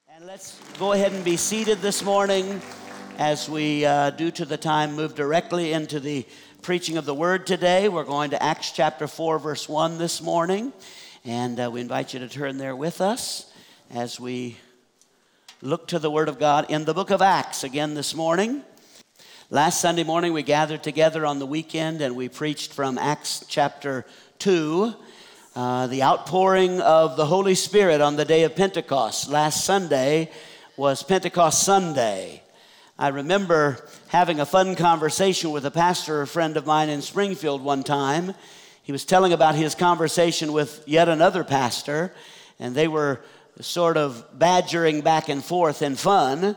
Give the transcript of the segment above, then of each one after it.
And let's go ahead and be seated this morning as we, due to the time, move directly into the preaching of the Word today. We're going to Acts chapter 4, verse 1 this morning. And we invite you to turn there with us as we look to the Word of God in the book of Acts again this morning. Last Sunday morning we gathered together on the weekend and we preached from Acts chapter 2. The outpouring of the Holy Spirit on the day of Pentecost. Last Sunday was Pentecost Sunday. I remember having a fun conversation with a pastor, a friend of mine in Springfield one time. He was telling about his conversation with yet another pastor, and they were sort of badgering back and forth in fun.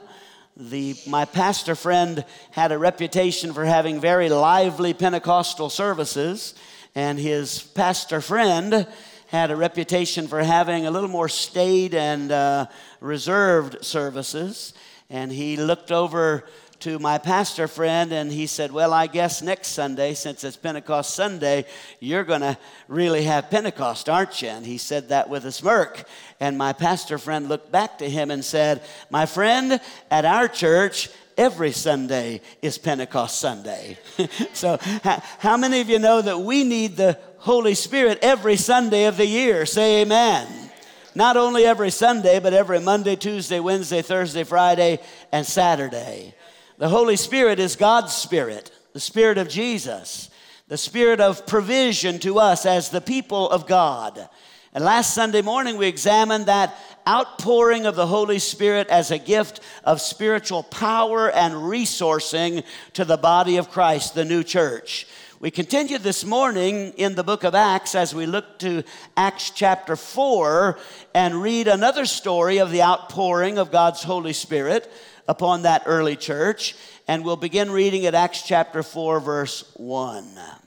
My pastor friend had a reputation for having very lively Pentecostal services, and his pastor friend had a reputation for having a little more staid and reserved services. And he looked over to my pastor friend and he said, well, I guess next Sunday, since it's Pentecost Sunday, you're going to really have Pentecost, aren't you? And he said that with a smirk. And my pastor friend looked back to him and said, my friend, at our church, every Sunday is Pentecost Sunday. So how many of you know that we need the Holy Spirit every Sunday of the year? Say amen. Not only every Sunday, but every Monday, Tuesday, Wednesday, Thursday, Friday, and Saturday. The Holy Spirit is God's Spirit, the Spirit of Jesus, the Spirit of provision to us as the people of God. And last Sunday morning, we examined that outpouring of the Holy Spirit as a gift of spiritual power and resourcing to the body of Christ, the new church. We continue this morning in the book of Acts as we look to Acts chapter 4 and read another story of the outpouring of God's Holy Spirit upon that early church. And we'll begin reading at Acts chapter 4, verse 1.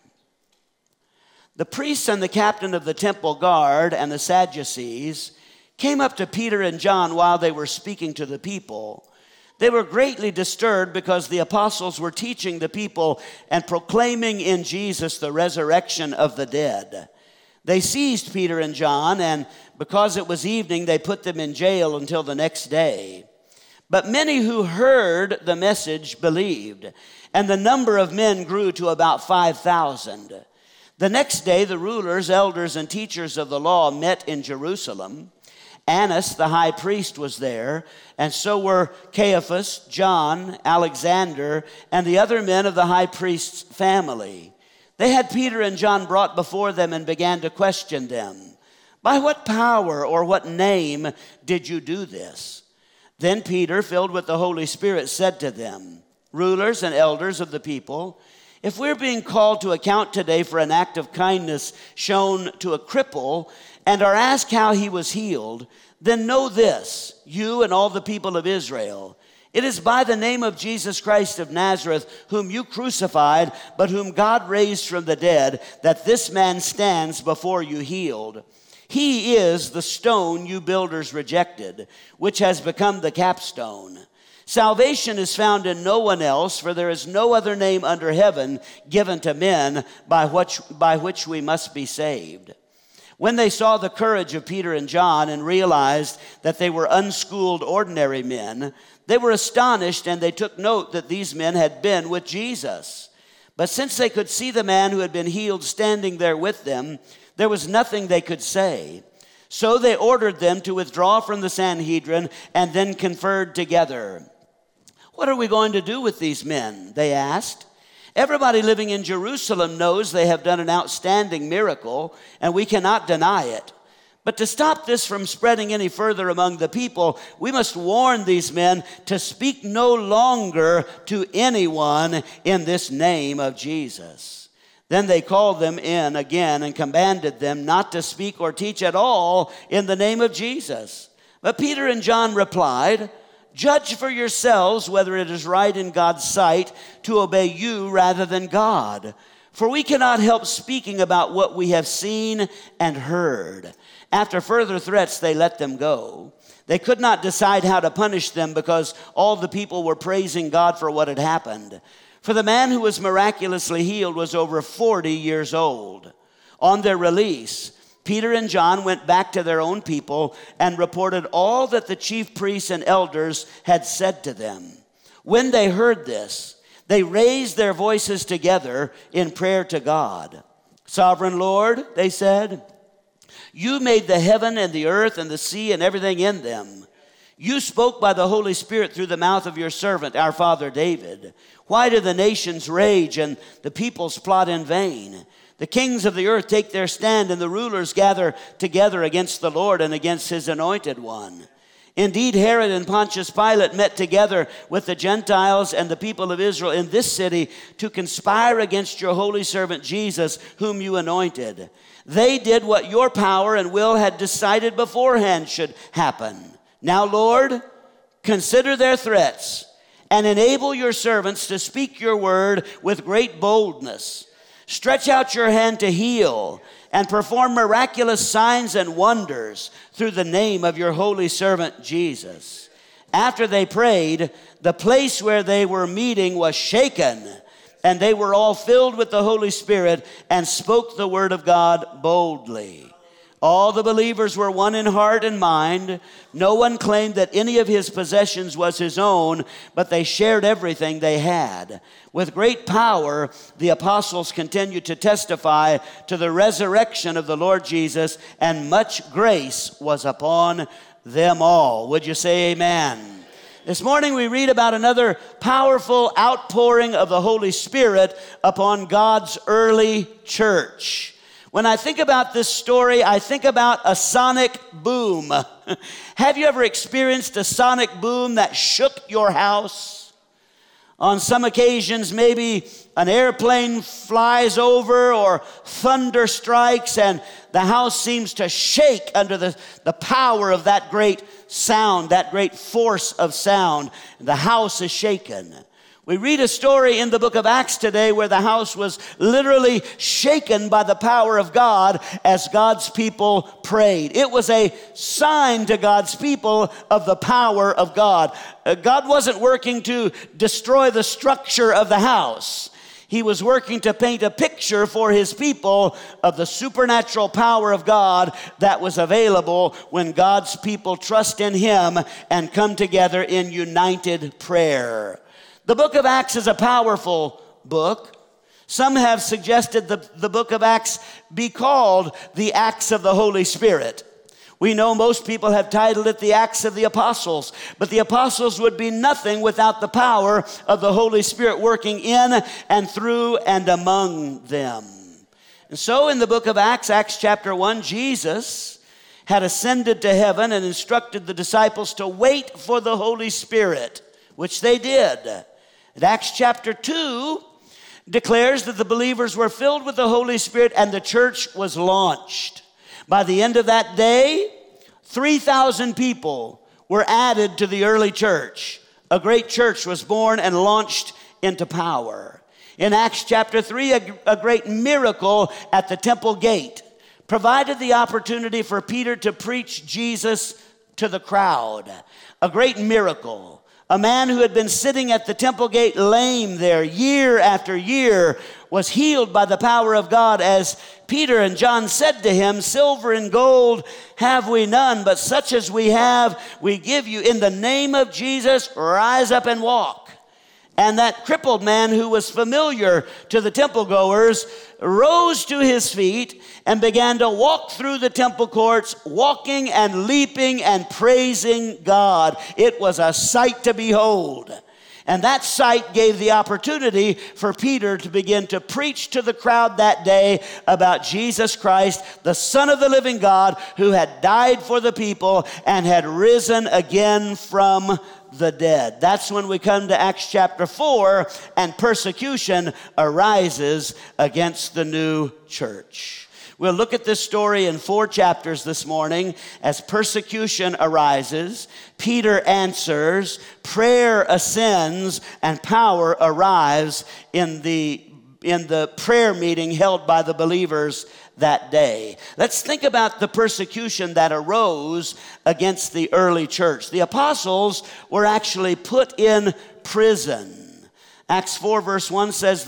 The priests and the captain of the temple guard and the Sadducees came up to Peter and John while they were speaking to the people. They were greatly disturbed because the apostles were teaching the people and proclaiming in Jesus the resurrection of the dead. They seized Peter and John, and because it was evening, they put them in jail until the next day. But many who heard the message believed, and the number of men grew to about 5,000. The next day, the rulers, elders, and teachers of the law met in Jerusalem. Annas, the high priest, was there, and so were Caiaphas, John, Alexander, and the other men of the high priest's family. They had Peter and John brought before them and began to question them. By what power or what name did you do this? Then Peter, filled with the Holy Spirit, said to them, rulers and elders of the people, if we're being called to account today for an act of kindness shown to a cripple and are asked how he was healed, then know this, you and all the people of Israel. It is by the name of Jesus Christ of Nazareth, whom you crucified, but whom God raised from the dead, that this man stands before you healed. He is the stone you builders rejected, which has become the capstone. Salvation is found in no one else, for there is no other name under heaven given to men by which we must be saved. When they saw the courage of Peter and John and realized that they were unschooled ordinary men, they were astonished, and they took note that these men had been with Jesus. But since they could see the man who had been healed standing there with them, there was nothing they could say. So they ordered them to withdraw from the Sanhedrin and then conferred together. What are we going to do with these men? They asked. Everybody living in Jerusalem knows they have done an outstanding miracle, and we cannot deny it. But to stop this from spreading any further among the people, we must warn these men to speak no longer to anyone in this name of Jesus. Then they called them in again and commanded them not to speak or teach at all in the name of Jesus. But Peter and John replied, judge for yourselves whether it is right in God's sight to obey you rather than God. For we cannot help speaking about what we have seen and heard. After further threats, they let them go. They could not decide how to punish them because all the people were praising God for what had happened. For the man who was miraculously healed was over 40 years old. On their release, Peter and John went back to their own people and reported all that the chief priests and elders had said to them. When they heard this, they raised their voices together in prayer to God. Sovereign Lord, they said, you made the heaven and the earth and the sea and everything in them. You spoke by the Holy Spirit through the mouth of your servant, our father David. Why do the nations rage and the peoples plot in vain? The kings of the earth take their stand, and the rulers gather together against the Lord and against his anointed one. Indeed, Herod and Pontius Pilate met together with the Gentiles and the people of Israel in this city to conspire against your holy servant Jesus, whom you anointed. They did what your power and will had decided beforehand should happen. Now, Lord, consider their threats and enable your servants to speak your word with great boldness. Stretch out your hand to heal and perform miraculous signs and wonders through the name of your holy servant Jesus. After they prayed, the place where they were meeting was shaken, and they were all filled with the Holy Spirit and spoke the word of God boldly. All the believers were one in heart and mind. No one claimed that any of his possessions was his own, but they shared everything they had. With great power, the apostles continued to testify to the resurrection of the Lord Jesus, and much grace was upon them all. Would you say amen? This morning we read about another powerful outpouring of the Holy Spirit upon God's early church. When I think about this story, I think about a sonic boom. Have you ever experienced a sonic boom that shook your house? On some occasions, maybe an airplane flies over or thunder strikes and the house seems to shake under the power of that great sound, that great force of sound. The house is shaken. We read a story in the book of Acts today where the house was literally shaken by the power of God as God's people prayed. It was a sign to God's people of the power of God. God wasn't working to destroy the structure of the house. He was working to paint a picture for his people of the supernatural power of God that was available when God's people trust in him and come together in united prayer. The book of Acts is a powerful book. Some have suggested the book of Acts be called the Acts of the Holy Spirit. We know most people have titled it the Acts of the Apostles, but the apostles would be nothing without the power of the Holy Spirit working in and through and among them. And so in the book of Acts, Acts chapter 1, Jesus had ascended to heaven and instructed the disciples to wait for the Holy Spirit, which they did. And Acts chapter 2 declares that the believers were filled with the Holy Spirit and the church was launched. By the end of that day, 3,000 people were added to the early church. A great church was born and launched into power. In Acts chapter 3, a great miracle at the temple gate provided the opportunity for Peter to preach Jesus to the crowd. A great miracle. A man who had been sitting at the temple gate lame there year after year was healed by the power of God as Peter and John said to him, silver and gold have we none, but such as we have we give you. In the name of Jesus, rise up and walk. And that crippled man who was familiar to the temple goers rose to his feet and began to walk through the temple courts, walking and leaping and praising God. It was a sight to behold. And that sight gave the opportunity for Peter to begin to preach to the crowd that day about Jesus Christ, the Son of the living God, who had died for the people and had risen again from the dead. That's when we come to Acts chapter 4, and persecution arises against the new church. We'll look at this story in 4 chapters this morning. As persecution arises, Peter answers, prayer ascends, and power arrives in the prayer meeting held by the believers that day. Let's think about the persecution that arose against the early church. The apostles were actually put in prison. Acts 4 verse 1 says the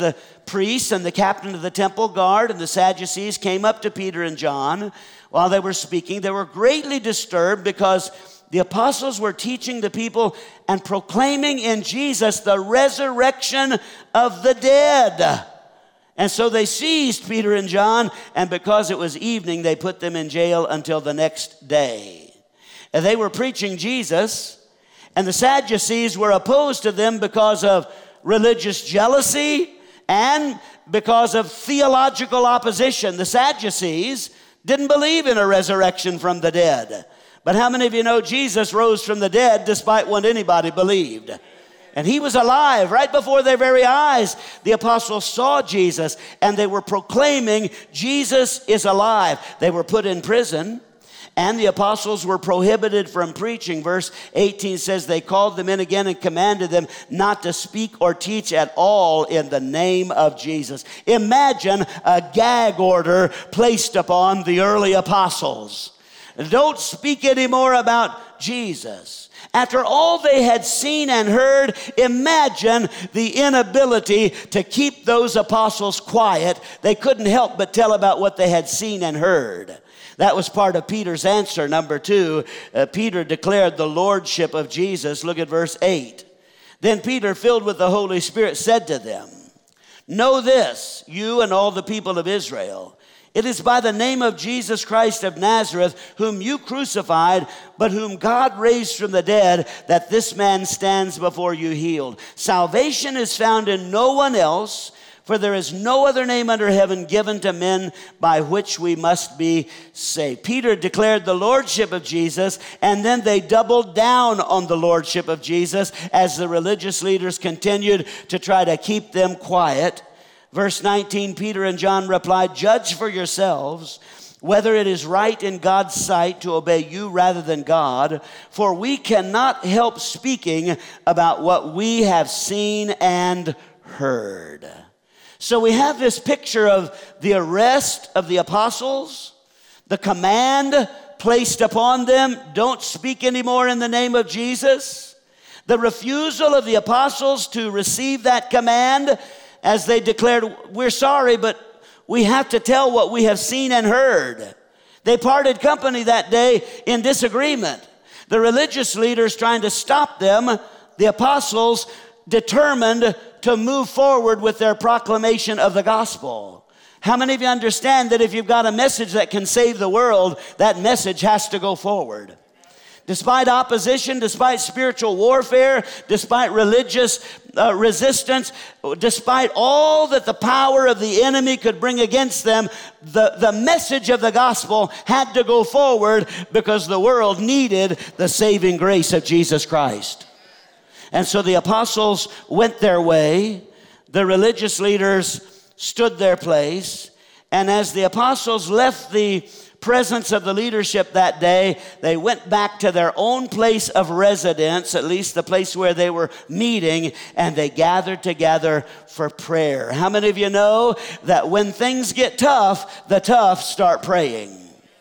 priests and the captain of the temple guard and the Sadducees came up to Peter and John while they were speaking. They were greatly disturbed because the apostles were teaching the people and proclaiming in Jesus the resurrection of the dead. And so they seized Peter and John, and because it was evening, they put them in jail until the next day. And they were preaching Jesus, and the Sadducees were opposed to them because of religious jealousy and because of theological opposition. The Sadducees didn't believe in a resurrection from the dead. But how many of you know Jesus rose from the dead despite what anybody believed? And he was alive right before their very eyes. The apostles saw Jesus and they were proclaiming Jesus is alive. They were put in prison and the apostles were prohibited from preaching. Verse 18 says they called them in again and commanded them not to speak or teach at all in the name of Jesus. Imagine a gag order placed upon the early apostles. Don't speak anymore about Jesus. After all they had seen and heard, imagine the inability to keep those apostles quiet. They couldn't help but tell about what they had seen and heard. That was part of Peter's answer. Number 2, Peter declared the lordship of Jesus. Look at verse 8. Then Peter, filled with the Holy Spirit, said to them, "Know this, you and all the people of Israel. It is by the name of Jesus Christ of Nazareth, whom you crucified, but whom God raised from the dead, that this man stands before you healed. Salvation is found in no one else, for there is no other name under heaven given to men by which we must be saved." Peter declared the lordship of Jesus, and then they doubled down on the lordship of Jesus as the religious leaders continued to try to keep them quiet. Verse 19, Peter and John replied, "Judge for yourselves whether it is right in God's sight to obey you rather than God, for we cannot help speaking about what we have seen and heard." So we have this picture of the arrest of the apostles, the command placed upon them, don't speak anymore in the name of Jesus, the refusal of the apostles to receive that command, as they declared, "We're sorry, but we have to tell what we have seen and heard." They parted company that day in disagreement. The religious leaders trying to stop them, the apostles determined to move forward with their proclamation of the gospel. How many of you understand that if you've got a message that can save the world, that message has to go forward? Despite opposition, despite spiritual warfare, despite religious resistance, despite all that the power of the enemy could bring against them, the message of the gospel had to go forward because the world needed the saving grace of Jesus Christ. And so the apostles went their way, the religious leaders stood their place, and as the apostles left the presence of the leadership that day, they went back to their own place of residence, at least the place where they were meeting, and they gathered together for prayer. How many of you know that when things get tough, the tough start praying?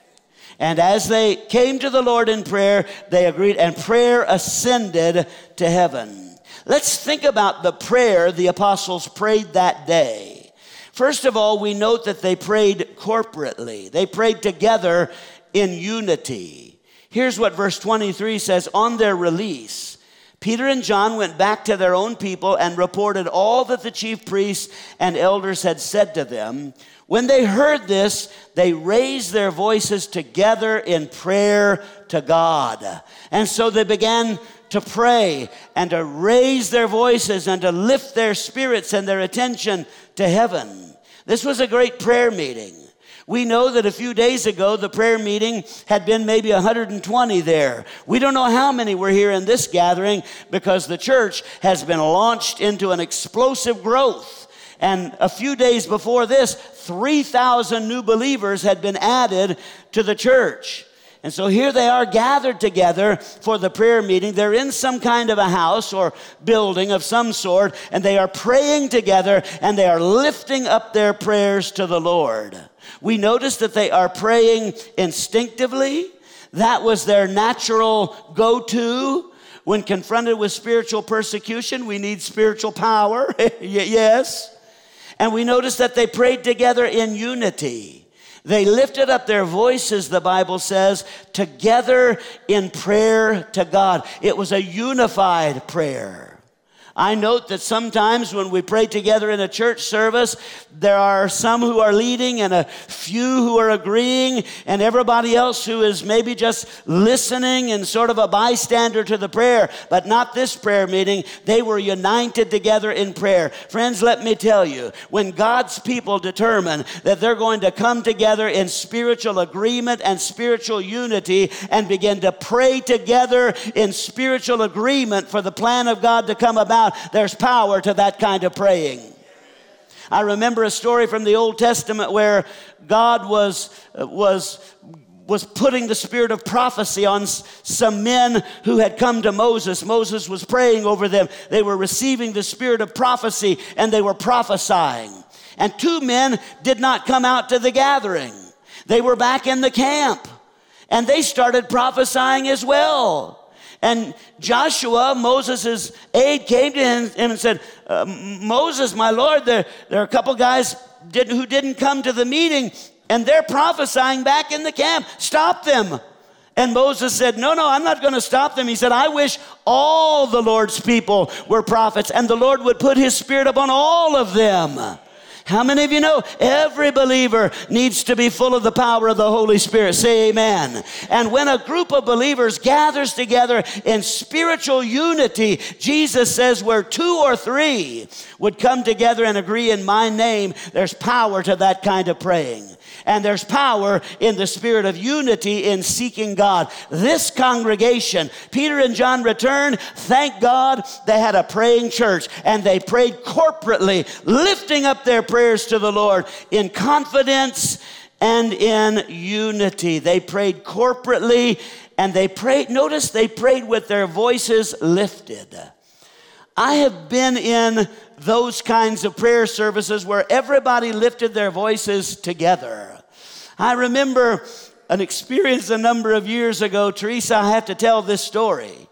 And as they came to the Lord in prayer, they agreed, and prayer ascended to heaven. Let's think about the prayer the apostles prayed that day. First of all, we note that they prayed corporately. They prayed together in unity. Here's what verse 23 says. On their release, Peter and John went back to their own people and reported all that the chief priests and elders had said to them. When they heard this, they raised their voices together in prayer to God. And so they began to pray and to raise their voices and to lift their spirits and their attention to heaven. This was a great prayer meeting. We know that a few days ago, the prayer meeting had been maybe 120 there. We don't know how many were here in this gathering because the church has been launched into an explosive growth. And a few days before this, 3,000 new believers had been added to the church. And so here they are gathered together for the prayer meeting. They're in some kind of a house or building of some sort, and they are praying together, and they are lifting up their prayers to the Lord. We notice that they are praying instinctively. That was their natural go-to. When confronted with spiritual persecution, we need spiritual power. Yes. And we notice that they prayed together in unity. They lifted up their voices, the Bible says, together in prayer to God. It was a unified prayer. I note that sometimes when we pray together in a church service, there are some who are leading and a few who are agreeing, and everybody else who is maybe just listening and sort of a bystander to the prayer. But not this prayer meeting. They were united together in prayer. Friends, let me tell you, when God's people determine that they're going to come together in spiritual agreement and spiritual unity and begin to pray together in spiritual agreement for the plan of God to come about, there's power to that kind of praying. I remember a story from the Old Testament where God was putting the spirit of prophecy on some men who had come to Moses. Moses was praying over them. They were receiving the spirit of prophecy and they were prophesying. And 2 men did not come out to the gathering. They were back in the camp and they started prophesying as well. And Joshua, Moses' aide, came to him and said, Moses, my Lord, there are a couple guys who didn't come to the meeting, and they're prophesying back in the camp. Stop them. And Moses said, no, I'm not going to stop them. He said, I wish all the Lord's people were prophets, and the Lord would put his spirit upon all of them. How many of you know every believer needs to be full of the power of the Holy Spirit? Say amen. And when a group of believers gathers together in spiritual unity, Jesus says where 2 or 3 would come together and agree in my name, there's power to that kind of praying. And there's power in the spirit of unity in seeking God. This congregation, Peter and John returned. Thank God they had a praying church. And they prayed corporately, lifting up their prayers to the Lord in confidence and in unity. They prayed corporately and they prayed, notice they prayed with their voices lifted. I have been in those kinds of prayer services where everybody lifted their voices together. I remember an experience a number of years ago. Teresa, I have to tell this story.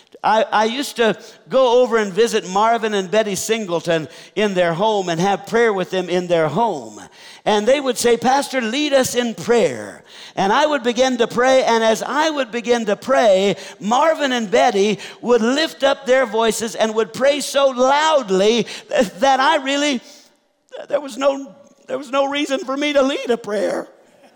I used to go over and visit Marvin and Betty Singleton in their home and have prayer with them in their home. And they would say, Pastor, lead us in prayer. And I would begin to pray, and as I would begin to pray, Marvin and Betty would lift up their voices and would pray so loudly that I really, there was no reason for me to lead a prayer.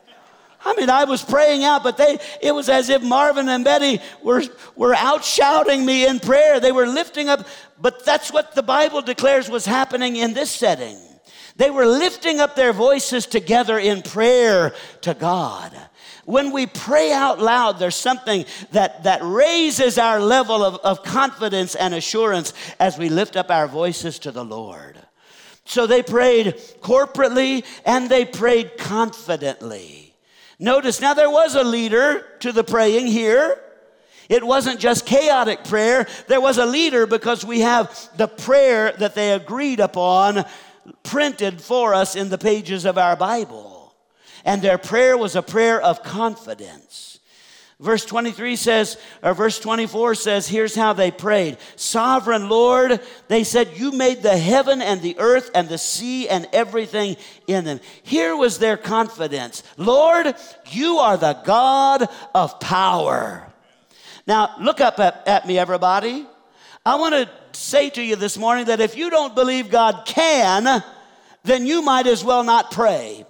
I mean, I was praying out, but it was as if Marvin and Betty were out shouting me in prayer. They were lifting up, but that's what the Bible declares was happening in this setting. They were lifting up their voices together in prayer to God. When we pray out loud, there's something that raises our level of confidence and assurance as we lift up our voices to the Lord. So they prayed corporately and they prayed confidently. Notice, now there was a leader to the praying here. It wasn't just chaotic prayer. There was a leader because we have the prayer that they agreed upon printed for us in the pages of our Bible. And their prayer was a prayer of confidence. Verse 23 says, or verse 24 says, here's how they prayed. Sovereign Lord, they said, you made the heaven and the earth and the sea and everything in them. Here was their confidence. Lord, you are the God of power. Now, look up at me, everybody. I want to say to you this morning that if you don't believe God can, then you might as well not pray.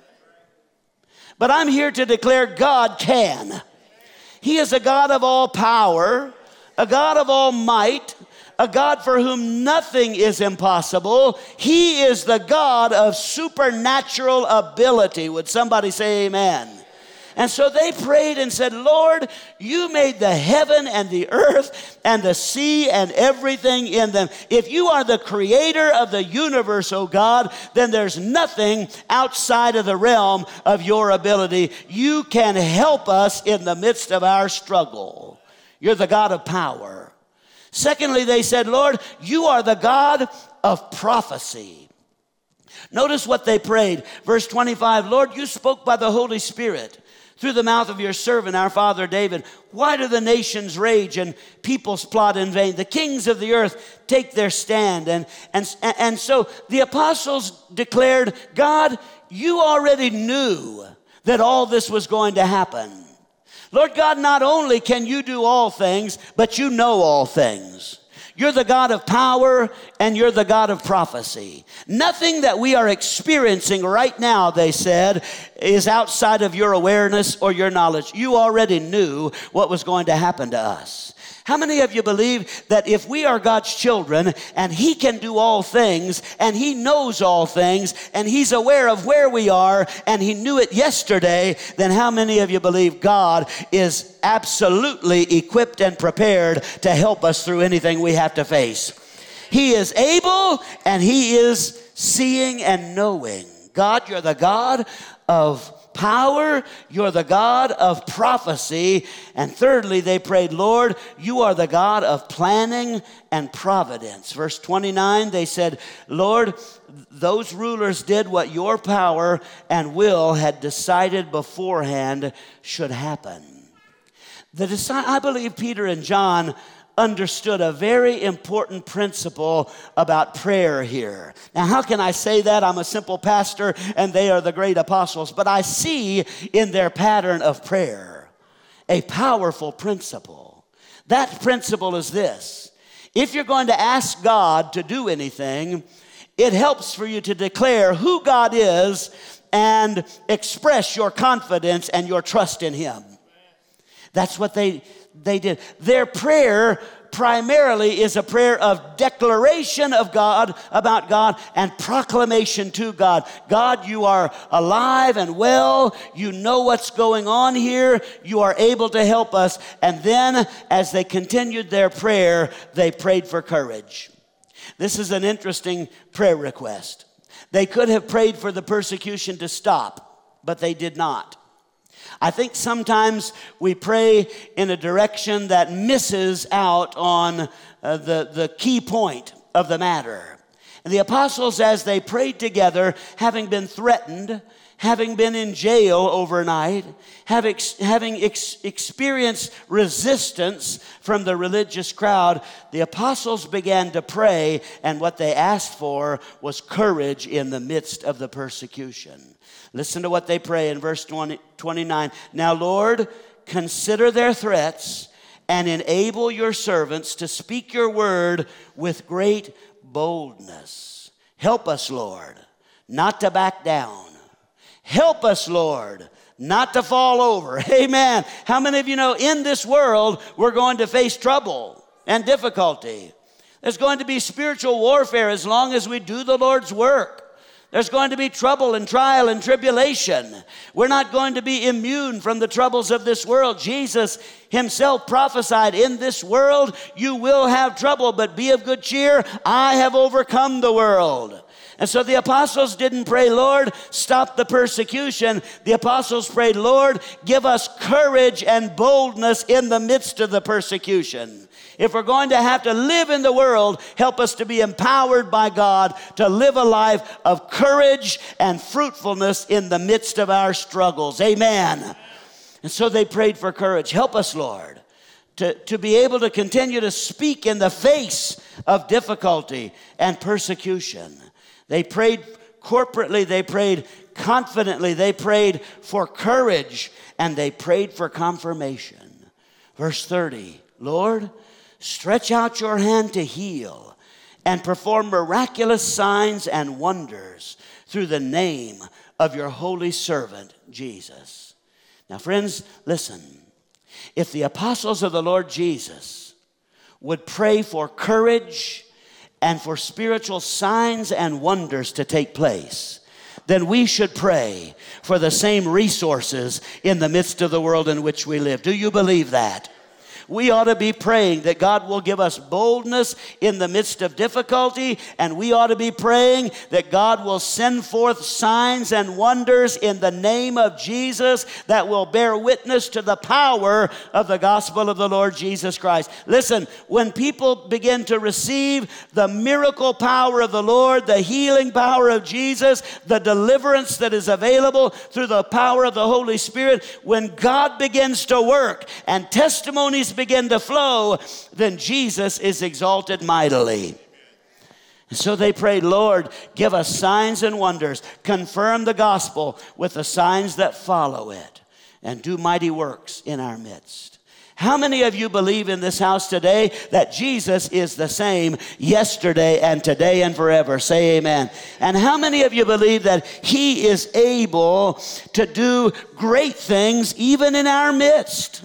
But I'm here to declare God can. He is a God of all power, a God of all might, a God for whom nothing is impossible. He is the God of supernatural ability. Would somebody say amen? And so they prayed and said, Lord, you made the heaven and the earth and the sea and everything in them. If you are the creator of the universe, oh God, then there's nothing outside of the realm of your ability. You can help us in the midst of our struggle. You're the God of power. Secondly, they said, Lord, you are the God of prophecy. Notice what they prayed. Verse 25, Lord, you spoke by the Holy Spirit through the mouth of your servant, our father David. Why do the nations rage and peoples plot in vain? The kings of the earth take their stand. And so the apostles declared, God, you already knew that all this was going to happen. Lord God, not only can you do all things, but you know all things. You're the God of power and you're the God of prophecy. Nothing that we are experiencing right now, they said, is outside of your awareness or your knowledge. You already knew what was going to happen to us. How many of you believe that if we are God's children and He can do all things and He knows all things and He's aware of where we are and He knew it yesterday, then how many of you believe God is absolutely equipped and prepared to help us through anything we have to face? He is able and He is seeing and knowing. God, you're the God of power, you're the God of prophecy. And thirdly, they prayed, Lord, you are the God of planning and providence. Verse 29, they said, Lord, those rulers did what your power and will had decided beforehand should happen. I believe Peter and John understood a very important principle about prayer here. Now, how can I say that? I'm a simple pastor and they are the great apostles, but I see in their pattern of prayer a powerful principle. That principle is this: if you're going to ask God to do anything, it helps for you to declare who God is and express your confidence and your trust in Him. That's what they did. Their prayer primarily is a prayer of declaration of God, about God, and proclamation to God. God, you are alive and well. You know what's going on here. You are able to help us. And then, as they continued their prayer, they prayed for courage. This is an interesting prayer request. They could have prayed for the persecution to stop, but they did not. I think sometimes we pray in a direction that misses out on the key point of the matter. And the apostles, as they prayed together, having been threatened, having been in jail overnight, having experienced resistance from the religious crowd, the apostles began to pray, and what they asked for was courage in the midst of the persecution. Listen to what they pray in verse 29. Now, Lord, consider their threats and enable your servants to speak your word with great boldness. Help us, Lord, not to back down. Help us, Lord, not to fall over. Amen. How many of you know in this world we're going to face trouble and difficulty? There's going to be spiritual warfare as long as we do the Lord's work. There's going to be trouble and trial and tribulation. We're not going to be immune from the troubles of this world. Jesus himself prophesied, in this world you will have trouble, but be of good cheer. I have overcome the world. And so the apostles didn't pray, Lord, stop the persecution. The apostles prayed, Lord, give us courage and boldness in the midst of the persecution. If we're going to have to live in the world, help us to be empowered by God to live a life of courage and fruitfulness in the midst of our struggles. Amen. And so they prayed for courage. Help us, Lord, to be able to continue to speak in the face of difficulty and persecution. They prayed corporately, they prayed confidently, they prayed for courage, and they prayed for confirmation. Verse 30, Lord, stretch out your hand to heal and perform miraculous signs and wonders through the name of your holy servant, Jesus. Now, friends, listen. If the apostles of the Lord Jesus would pray for courage and for spiritual signs and wonders to take place, then we should pray for the same resources in the midst of the world in which we live. Do you believe that? We ought to be praying that God will give us boldness in the midst of difficulty, and we ought to be praying that God will send forth signs and wonders in the name of Jesus that will bear witness to the power of the gospel of the Lord Jesus Christ. Listen, when people begin to receive the miracle power of the Lord, the healing power of Jesus, the deliverance that is available through the power of the Holy Spirit, when God begins to work and testimonies begin to flow, then Jesus is exalted mightily. So they prayed, Lord, give us signs and wonders. Confirm the gospel with the signs that follow it, and do mighty works in our midst. How many of you believe in this house today that Jesus is the same yesterday and today and forever? Say amen. And how many of you believe that he is able to do great things even in our midst?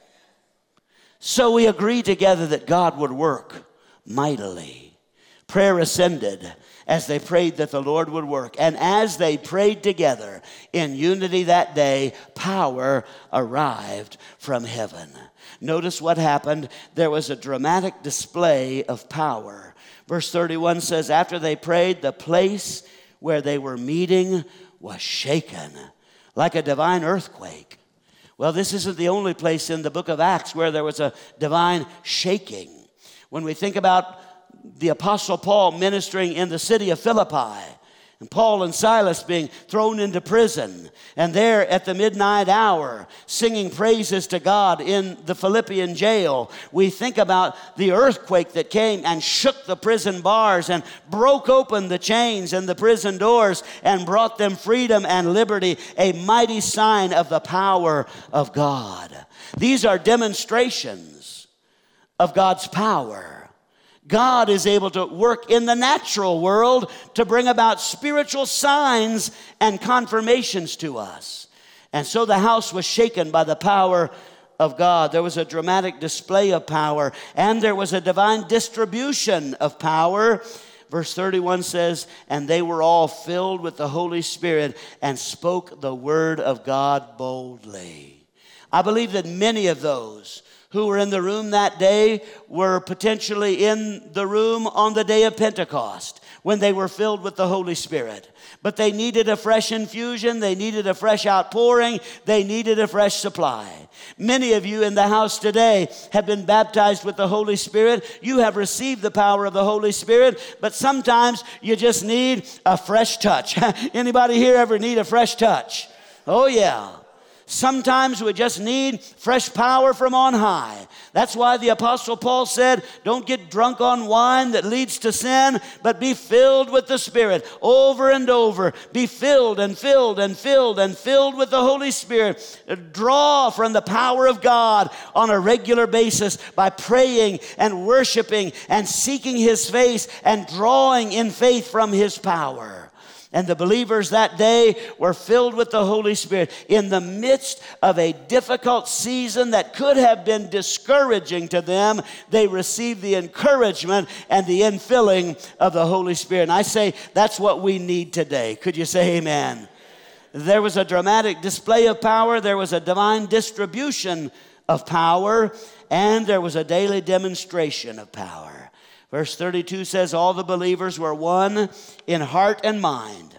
So we agreed together that God would work mightily. Prayer ascended as they prayed that the Lord would work. And as they prayed together in unity that day, power arrived from heaven. Notice what happened. There was a dramatic display of power. Verse 31 says, after they prayed, the place where they were meeting was shaken like a divine earthquake. Well, this isn't the only place in the book of Acts where there was a divine shaking. When we think about the Apostle Paul ministering in the city of Philippi, and Paul and Silas being thrown into prison, and there at the midnight hour singing praises to God in the Philippian jail, we think about the earthquake that came and shook the prison bars and broke open the chains and the prison doors and brought them freedom and liberty, a mighty sign of the power of God. These are demonstrations of God's power. God is able to work in the natural world to bring about spiritual signs and confirmations to us. And so the house was shaken by the power of God. There was a dramatic display of power, and there was a divine distribution of power. Verse 31 says, and they were all filled with the Holy Spirit and spoke the word of God boldly. I believe that many of those who were in the room that day were potentially in the room on the day of Pentecost when they were filled with the Holy Spirit. But they needed a fresh infusion. They needed a fresh outpouring. They needed a fresh supply. Many of you in the house today have been baptized with the Holy Spirit. You have received the power of the Holy Spirit, but sometimes you just need a fresh touch. Anybody here ever need a fresh touch? Oh, yeah. Sometimes we just need fresh power from on high. That's why the Apostle Paul said, don't get drunk on wine that leads to sin, but be filled with the Spirit over and over. Be filled and filled and filled and filled with the Holy Spirit. Draw from the power of God on a regular basis by praying and worshiping and seeking His face and drawing in faith from His power. And the believers that day were filled with the Holy Spirit. In the midst of a difficult season that could have been discouraging to them, they received the encouragement and the infilling of the Holy Spirit. And I say that's what we need today. Could you say amen? There was a dramatic display of power. There was a divine distribution of power. And there was a daily demonstration of power. Verse 32 says, all the believers were one in heart and mind.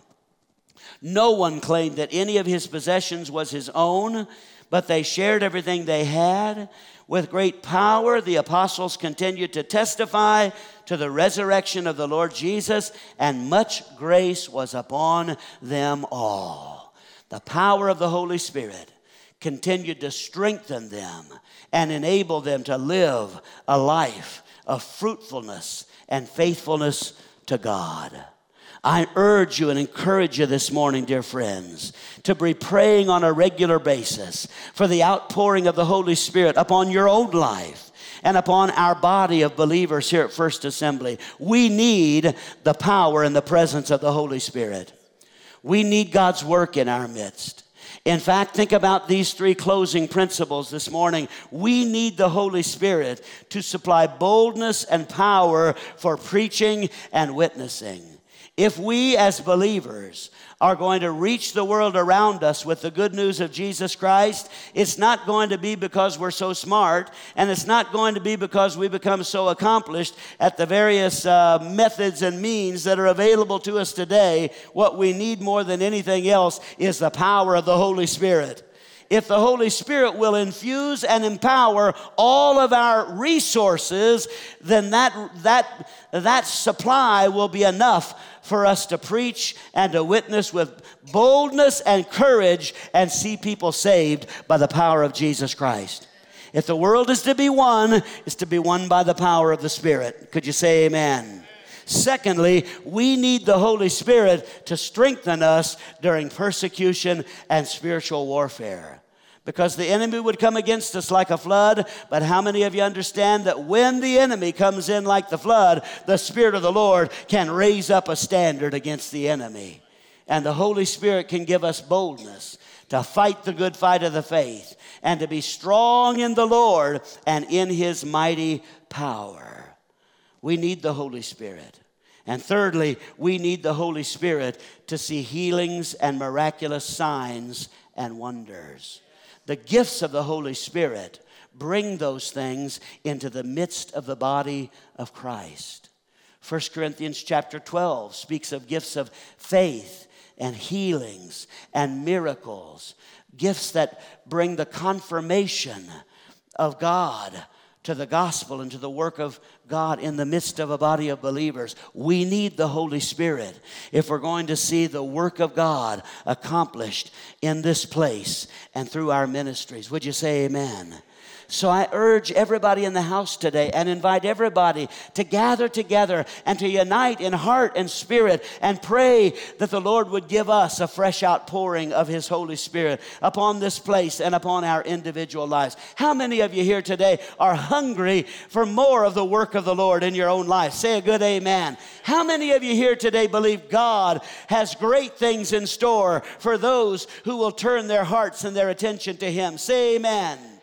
No one claimed that any of his possessions was his own, but they shared everything they had. With great power, the apostles continued to testify to the resurrection of the Lord Jesus, and much grace was upon them all. The power of the Holy Spirit continued to strengthen them and enable them to live a life of fruitfulness and faithfulness to God. I urge you and encourage you this morning, dear friends, to be praying on a regular basis for the outpouring of the Holy Spirit upon your own life and upon our body of believers here at First Assembly. We need the power and the presence of the Holy Spirit. We need God's work in our midst. In fact, think about these three closing principles this morning. We need the Holy Spirit to supply boldness and power for preaching and witnessing. If we as believers are going to reach the world around us with the good news of Jesus Christ, it's not going to be because we're so smart, and it's not going to be because we become so accomplished at the various methods and means that are available to us today. What we need more than anything else is the power of the Holy Spirit. If the Holy Spirit will infuse and empower all of our resources, then that supply will be enough for us to preach and to witness with boldness and courage and see people saved by the power of Jesus Christ. If the world is to be won, it's to be won by the power of the Spirit. Could you say amen? Secondly, we need the Holy Spirit to strengthen us during persecution and spiritual warfare. Because the enemy would come against us like a flood, but how many of you understand that when the enemy comes in like the flood, the Spirit of the Lord can raise up a standard against the enemy? And the Holy Spirit can give us boldness to fight the good fight of the faith and to be strong in the Lord and in His mighty power. We need the Holy Spirit. And thirdly, we need the Holy Spirit to see healings and miraculous signs and wonders. The gifts of the Holy Spirit bring those things into the midst of the body of Christ. 1 Corinthians chapter 12 speaks of gifts of faith and healings and miracles, gifts that bring the confirmation of God to the gospel and to the work of God in the midst of a body of believers. We need the Holy Spirit if we're going to see the work of God accomplished in this place and through our ministries. Would you say amen? So I urge everybody in the house today and invite everybody to gather together and to unite in heart and spirit and pray that the Lord would give us a fresh outpouring of His Holy Spirit upon this place and upon our individual lives. How many of you here today are hungry for more of the work of the Lord in your own life? Say a good amen. How many of you here today believe God has great things in store for those who will turn their hearts and their attention to Him? Say amen.